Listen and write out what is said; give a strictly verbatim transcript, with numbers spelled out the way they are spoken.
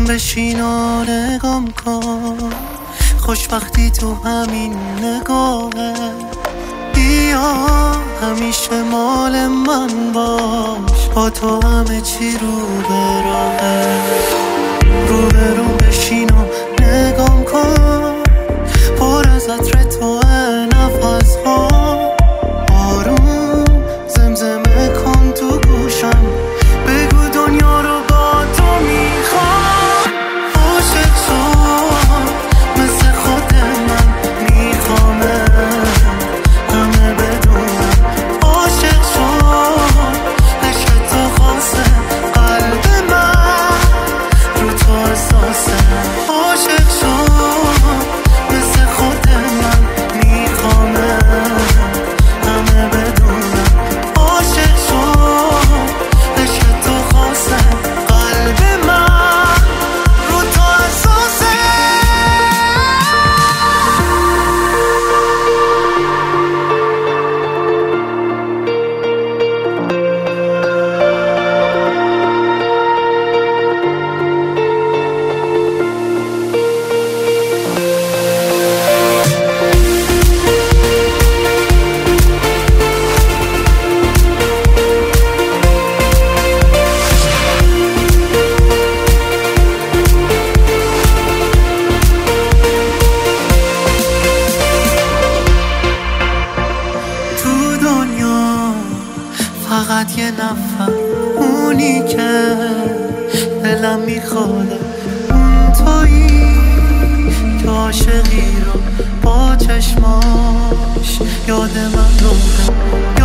بشین و نگام کن، خوشبختی تو همین نگاهه. بیا همیشه مال من باش، با تو همه چی رو به راهه. رو به رو بشین و نگام کن، پر از عطر تو نفس ها. آروم زمزمه کن تو گوشم، بگو دنیا رو با تو میخوام. عاشق تو مثل خود من میخوامه، همه بدونم. عاشق تو عشق تو خاصه، قلب من رو تو احساسه. عاشق تو مثل خود من میخوامه، همه بدونم. عاشق تو عشق تو خاصه، قلب من رو تو احساسه. تو دنیا فقط یه نفر، اونی که دلم میخواد، اون تویی که عاشقی رو با چشماش یاد من رو